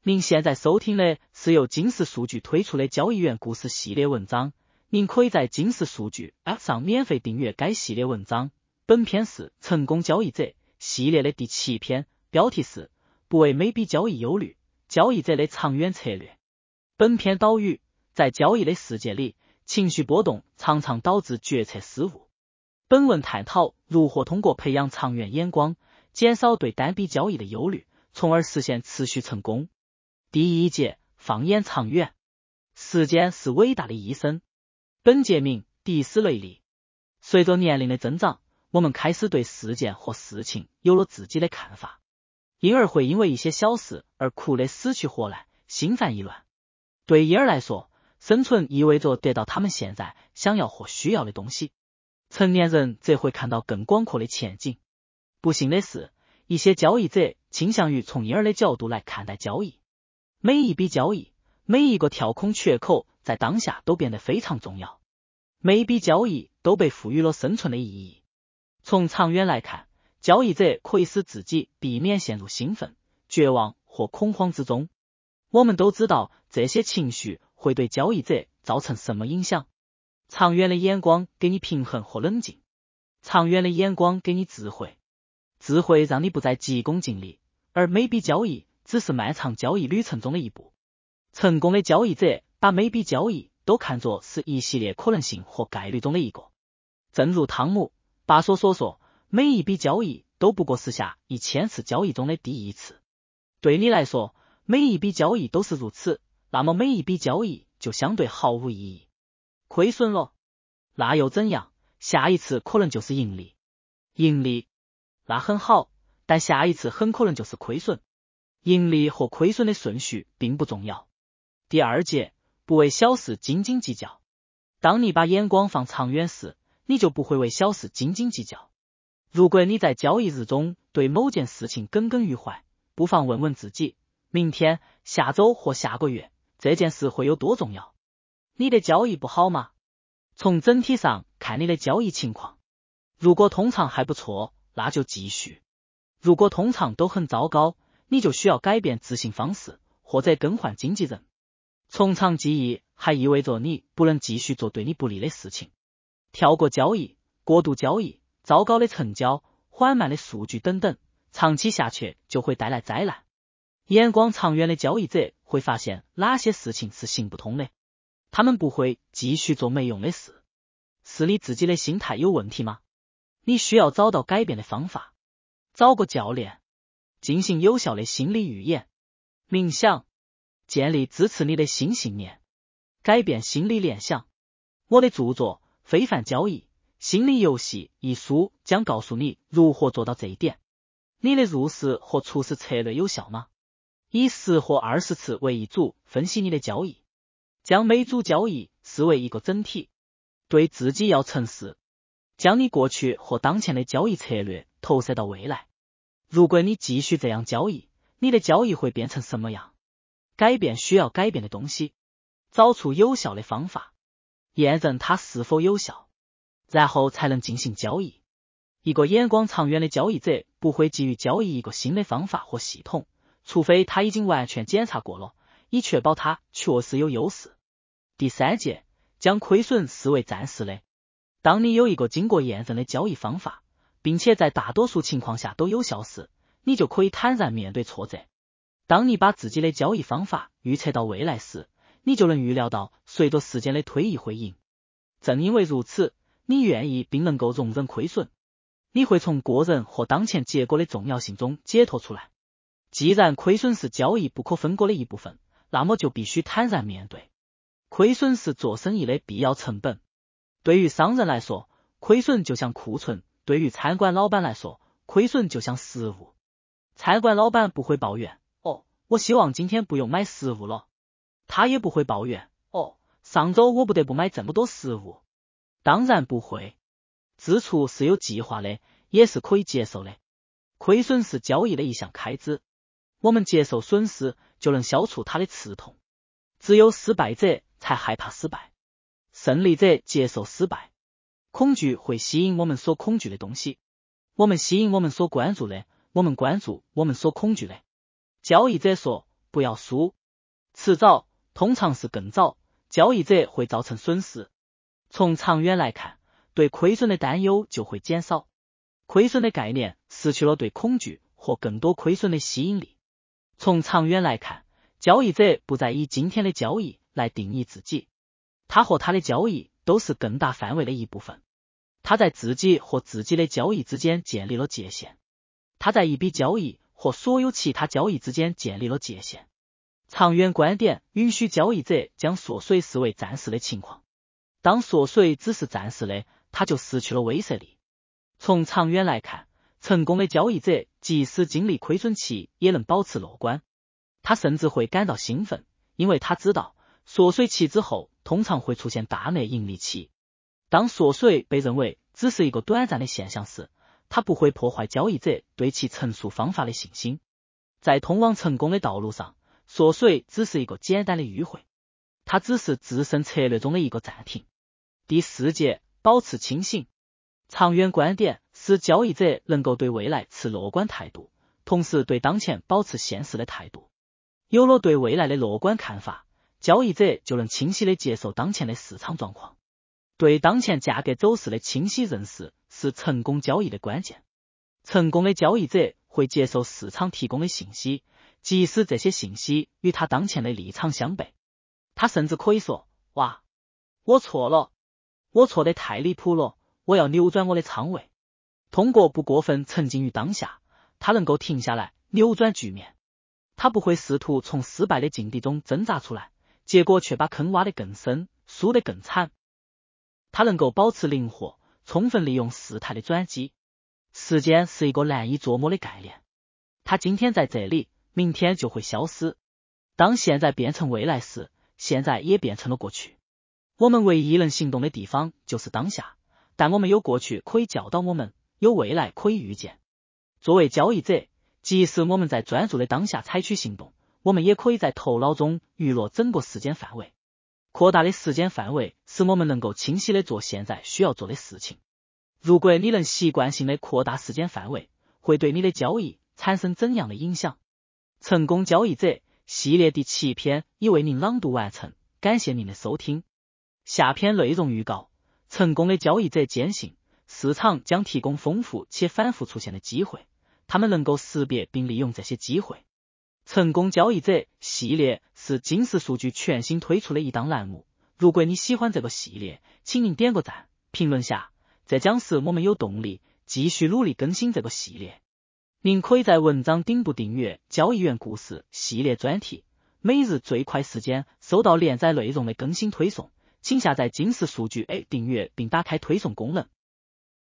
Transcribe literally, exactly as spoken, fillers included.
您现在收听的是由金石数据推出的交易员故事系列文章，您可以在金石数据 App 上免费订阅该系列文章。本篇是成功交易者系列的第七篇，标题是不为每笔交易忧虑，交易者的长远策略。本篇导语，在交易的世界里，情绪波动常常导致决策失误。本文探讨如何通过培养长远眼光，减少对单笔交易的忧虑，从而实现持续成功。第一节，放眼长远。时间是伟大的医生。本节名迪斯雷利。随着年龄的增长，我们开始对事件或事情有了自己的看法，因而会因为一些小事而哭得死去活来，心烦意乱。对婴儿来说，生存意味着得到他们现在想要或需要的东西。成年人则会看到更广阔的前景。不幸的是，一些交易者倾向于从婴儿的角度来看待交易。每一笔交易，每一个跳空缺口在当下都变得非常重要。每一笔交易都被赋予了生存的意义。从长远来看，交易者可以使自己避免陷入兴奋、绝望或恐慌之中。我们都知道这些情绪会对交易者造成什么影响。长远的眼光给你平衡或冷静，长远的眼光给你智慧。智慧让你不再急功近利，而每笔交易只是漫长交易旅程中的一步。成功的交易者把每笔交易都看作是一系列可能性或概率中的一个。正如汤姆·巴索所说，每一笔交易都不过是下一千次交易中的第一次。对你来说，每一笔交易都是如此，那么每一笔交易就相对毫无意义。亏损了，那又怎样？下一次可能就是盈利。盈利，那很好，但下一次很可能就是亏损。盈利或亏损的顺序并不重要。第二节，不为小事斤斤计较。当你把眼光放长远时，你就不会为小事斤斤计较。如果你在交易日中对某件事情耿耿于怀，不妨问问自己，明天、下周或下个月，这件事会有多重要？你的交易不好吗？从整体上看你的交易情况。如果通常还不错，那就继续。如果通常都很糟糕，你就需要改变执行方式，或者更换经纪人。从长计议还意味着你不能继续做对你不利的事情。跳过交易、过度交易、糟糕的成交、缓慢的数据等等，长期下去就会带来灾难。眼光长远的交易者会发现哪些事情是行不通的，他们不会继续做没用的事。是你自己的心态有问题吗？你需要找到改变的方法。找个教练，进行有效的心理预演、冥想，建立支持你的新信念，改变心理联想。我的著作《非凡交易：心理游戏》一书将告诉你如何做到这一点。你的入市或出市策略有效吗？以十或二十次为一组分析你的交易，将每组交易视为一个整体。对自己要诚实，将你过去或当前的交易策略投射到未来。如果你继续这样交易，你的交易会变成什么样？改变需要改变的东西，找出有效的方法，验证它是否有效，然后才能进行交易。一个眼光长远的交易者不会急于交易一个新的方法或系统，除非他已经完全检查过了，以确保它确实有优势。第三节，将亏损视为暂时的。当你有一个经过验证的交易方法，并且在大多数情况下都有效时，你就可以坦然面对挫折。当你把自己的交易方法预测到未来时，你就能预料到随着时间的推移会赢。正因为如此，你愿意并能够容忍亏损，你会从个人或当前结果的重要性中解脱出来。既然亏损是交易不可分割的一部分，那么就必须坦然面对。亏损是做生意的必要成本。对于商人来说，亏损就像库存；对于餐馆老板来说，亏损就像食物。餐馆老板不会抱怨，哦，我希望今天不用买食物了。他也不会抱怨，哦，上周我不得不买这么多食物。当然不会。支出是有计划的，也是可以接受的。亏损是交易的一项开支，我们接受损失就能消除它的刺痛。只有失败者才害怕失败，胜利者接受失败。恐惧会吸引我们所恐惧的东西，我们吸引我们所关注的，我们关注我们所恐惧的。交易者说， 不要输。迟早，通常是更早，交易者会造成损失。从长远来看，对亏损的担忧就会减少。亏损的概念失去了对恐惧或更多亏损的吸引力。从长远来看，交易者不再以今天的交易来定义自己，他和他的交易都是更大范围的一部分。他在自己和自己的交易之间建立了界限，他在一笔交易或所有其他交易之间建立了界限。长远观点允许交易者将缩水视为暂时的情况，当缩水只是暂时的，他就失去了威慑力。从长远来看，成功的交易者即使经历亏损期也能保持乐观，他甚至会感到兴奋，因为他知道缩水期之后通常会出现大内盈利期。当缩水被认为只是一个短暂的现象时，它不会破坏交易者对其陈述方法的信心。在通往成功的道路上，缩水只是一个简单的迂回，它只是自身策略中的一个暂停。第四节，保持清醒。长远观点使交易者能够对未来持乐观态度，同时对当前保持现实的态度。有了对未来的乐观看法，交易者就能清晰地接受当前的市场状况。对当前价格走势的清晰认识是成功交易的关键。成功的交易者会接受市场提供的信息，即使这些信息与他当前的立场相悖。他甚至可以说，哇，我错了，我错得太离谱了，我要扭转我的仓位。通过不过分沉浸于当下，他能够停下来，扭转局面。他不会试图从失败的境地中挣扎出来，结果却把坑挖得更深，输得更惨。他能够保持灵活，充分利用事态的转机。时间是一个难以捉摸的概念，它今天在这里，明天就会消失。当现在变成未来时，现在也变成了过去。我们唯一能行动的地方就是当下，但我们有过去可以教导我们，有未来可以预见。作为交易者，即使我们在专注的当下采取行动，我们也可以在头脑中预落整个时间范围。扩大的时间范围使我们能够清晰地做现在需要做的事情。如果你能习惯性地扩大时间范围，会对你的交易产生怎样的影响？成功交易者系列第七篇已为您朗读完成，感谢您的收听。下篇内容预告：成功的交易者坚信，市场将提供丰富且反复出现的机会，他们能够识别并利用这些机会。成功交易者系列是金石数据全新推出的一档栏目，如果你喜欢这个系列，请您点个赞，评论下，这将使我们有动力继续努力更新这个系列。您可以在文章顶部订阅交易员故事系列专题，每日最快时间收到连载内容的更新推送，请下载金石数据 A 订阅并打开推送功能。